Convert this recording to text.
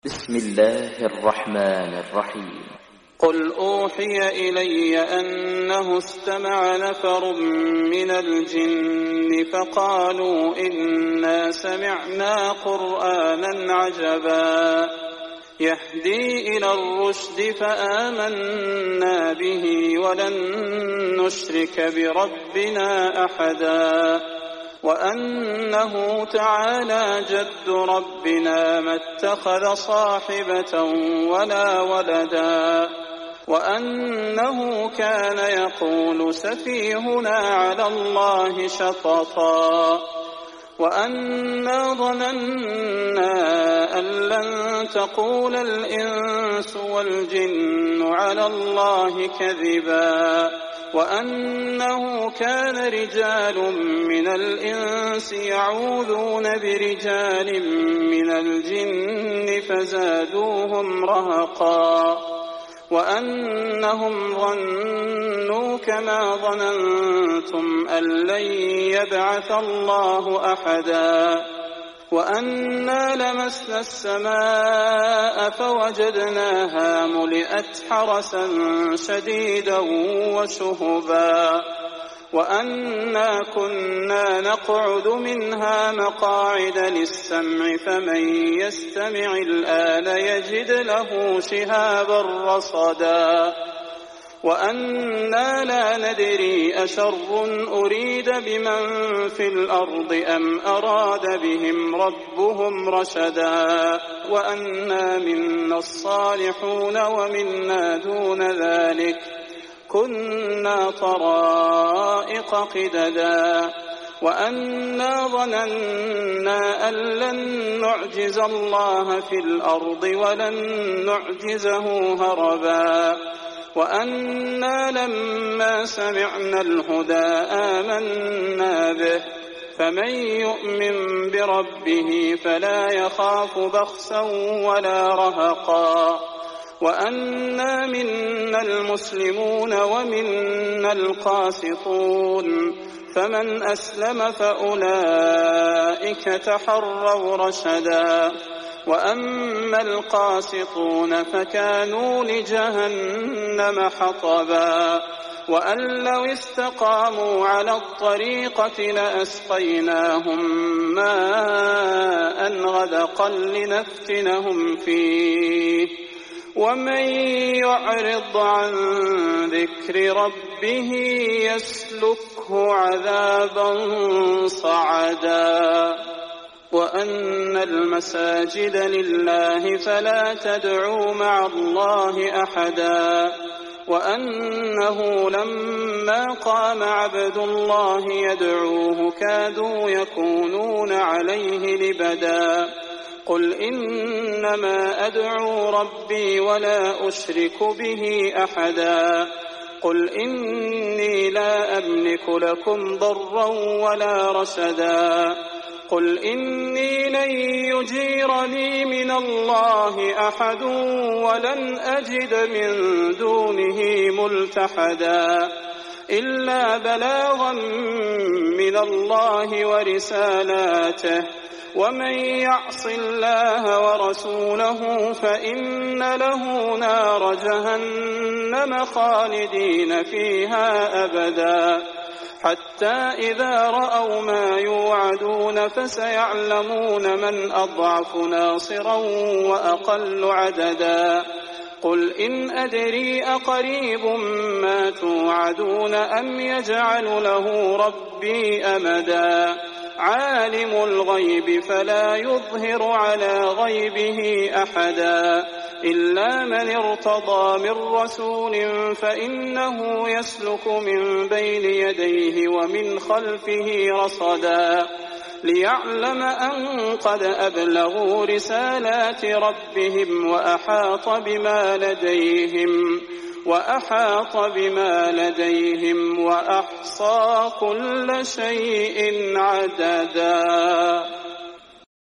بسم الله الرحمن الرحيم. قل أوحي إلي أنه استمع نفر من الجن فقالوا إنا سمعنا قرآنا عجبا يهدي إلى الرشد فآمنا به ولن نشرك بربنا أحدا وأنه تعالى جد ربنا ما اتخذ صاحبة ولا ولدا وأنه كان يقول سفيهنا على الله شططا وأنا ظننا أن لن تقول الإنس والجن على الله كذبا وأنه كان رجال من الإنس يعوذون برجال من الجن فزادوهم رهقا وأنهم ظنوا كما ظننتم أن لن يبعث الله أحدا وأنا لمسنا السماء فوجدناها ملئت حرسا شديدا وشهبا وأنا كنا نقعد منها مقاعد للسمع فمن يستمع الآن يجد له شهابا رصدا وأنا لا ندري أشر أريد بمن في الأرض أم أراد بهم ربهم رشدا وأنا منا الصالحون ومنا دون ذلك كنا طرائق قددا وأنا ظننا أن لن نعجز الله في الأرض ولن نعجزه هربا وأنا لما سمعنا الهدى آمنا به فمن يؤمن بربه فلا يخاف بخسا ولا رهقا وأنا منا المسلمون ومنا القاسطون فمن أسلم فأولئك تحروا رشدا وأما القاسطون فكانوا لجهنم حطبا وأن لو استقاموا على الطريقة لأسقيناهم ماء غدقا لنفتنهم فيه ومن يعرض عن ذكر ربه يسلكه عذابا صعدا وأن المساجد لله فلا تدعوا مع الله أحدا وأنه لما قام عبد الله يدعوه كادوا يكونون عليه لبدا قل إنما أدعو ربي ولا أشرك به أحدا قل إني لا أملك لكم ضرا ولا رشدا قل إني لن يجيرني من الله أحد ولن أجد من دونه ملتحدا إلا بلاغا من الله ورسالاته ومن يعص الله ورسوله فإن له نار جهنم خالدين فيها أبدا حتى إذا رأوا ما يوعدون فسيعلمون من أضعف ناصرا وأقل عددا قل إن أدري أقريب ما توعدون أم يجعل له ربي أمدا عالم الغيب فلا يظهر على غيبه أحدا إلا من ارتضى من رسول فإنه يسلك من بين يديه ومن خلفه رصدا ليعلم أن قد أبلغوا رسالات ربهم وأحاط بما لديهم وأحصى كل شيء عددا.